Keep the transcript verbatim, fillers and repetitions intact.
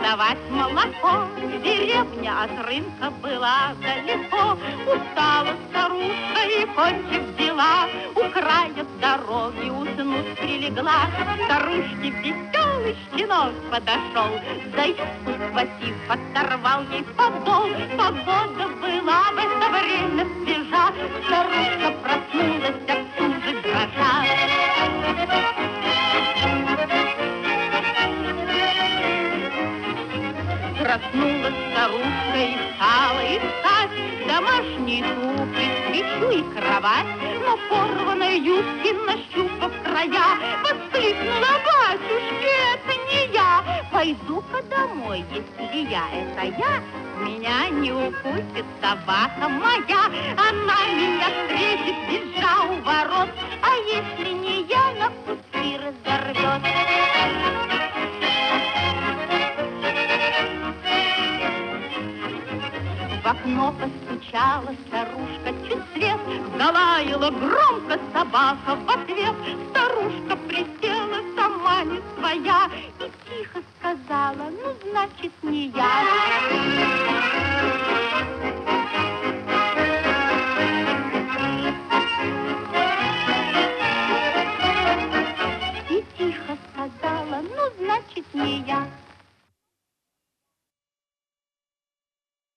продавать молоко. Деревня от рынка была далеко. Устала старушка и, кончив дела, у края дороги уснуть прилегла. Старушке веселый щенок подошел, за юбку схватив, оторвал ей подол. Погода была в это время свежа, старушка проснулась от стужи дрожа. Проснулась старушка и стала искать домашние туфли, свечу и кровать. Но порванной юбки, нащупав края, воскликнула: батюшки, это не я. Пойду-ка домой, если я это я, меня не укусит собака моя. Она меня встретит, визжа у ворот, а если не я, на куски разорвет. В окно постучала старушка чуть свет, залаяла громко собака в ответ. Старушка присела, сама не своя, и тихо сказала: ну, значит, не я.